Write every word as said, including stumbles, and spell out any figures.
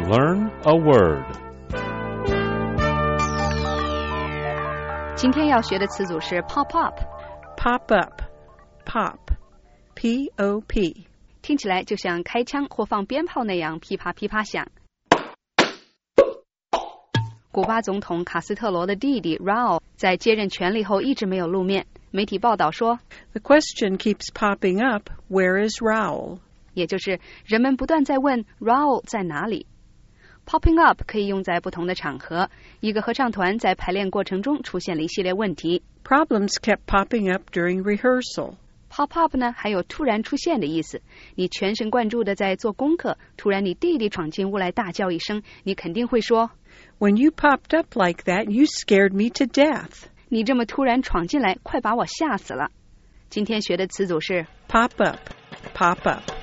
learn a word. 今天要学的词组是 pop up。Pop up, pop, P O P， 听起来就像开枪或放鞭炮那样噼啪噼啪响。古巴总统卡斯特罗的弟弟 Raul 在接任权力后一直没有露面。媒体报道说 The question keeps popping up, where is Raul? 也就是人们不断在问 Raul 在哪里。Popping up 可以用在不同的场合，一个合唱团在排练过程中出现了一系列问题。 Problems kept popping up during rehearsal. Pop up 呢，还有突然出现的意思。你全神贯注地在做功课，突然你弟弟闯进屋来大叫一声，你肯定会说 When you popped up like that, you scared me to death. 你这么突然闯进来，快把我吓死了。今天学的词组是 Pop up, pop up.